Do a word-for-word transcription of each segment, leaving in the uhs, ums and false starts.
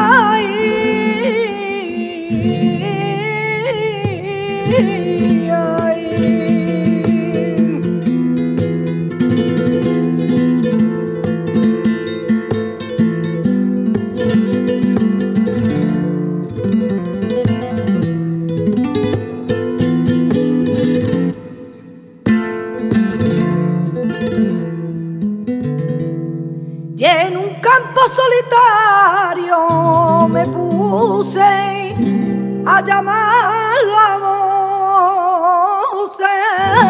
Y en un campo solitario me puse a llamarlo a voces.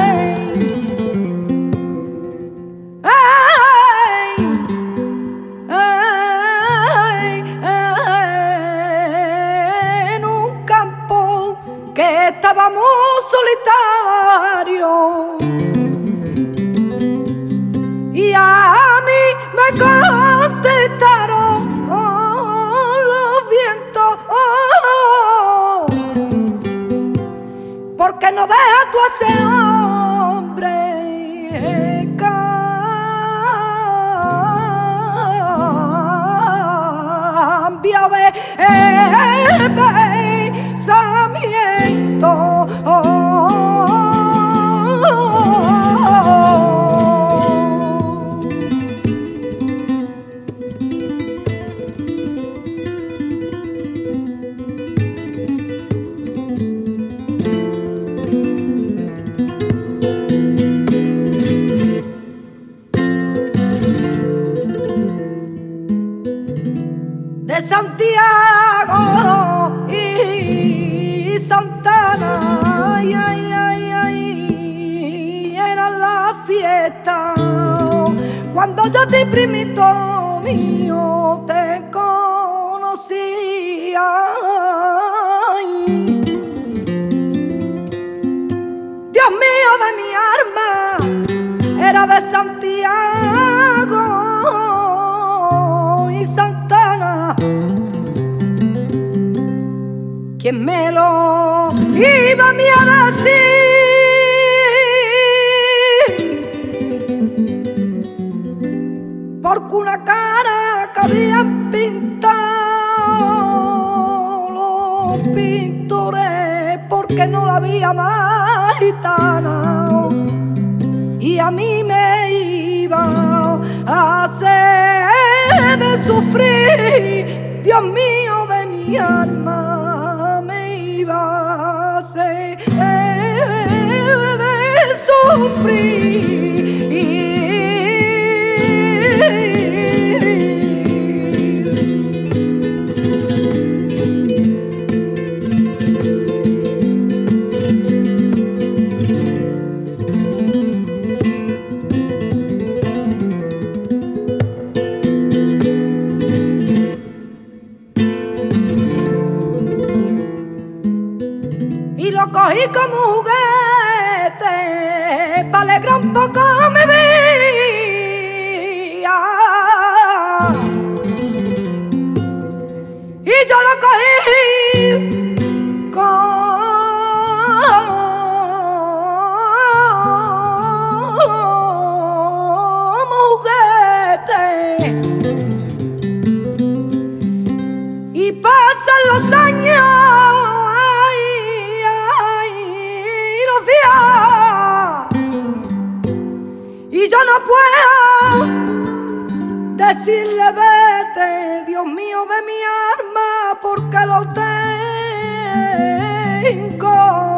¡Ey! ¡Ey! ¡Ey! En un campo que estaba muy solitario y a mí me contestaron oh, los vientos, oh, porque no dejas tú a ese hombre cambia de pensamiento. Oh, de Santiago y Santana, ay, ay, ay, ay, era la fiesta cuando yo te primito mío te conocía. Ay, Dios mío de mi alma, era de Santiago y Santana. ¿Quién me lo iba a mí a decir? Porque una cara que habían pintado los pintores, porque no la había más gitana, y a mí me iba a hacer de sufrir, Dios mío de mi alma, me iba a hacer de sufrir. Y lo cogí como juguete para alegrar un poco mi vida. Y yo lo cogí como juguete. Y pasan los años y yo no puedo decirle vete, Dios mío de mi alma, porque lo tengo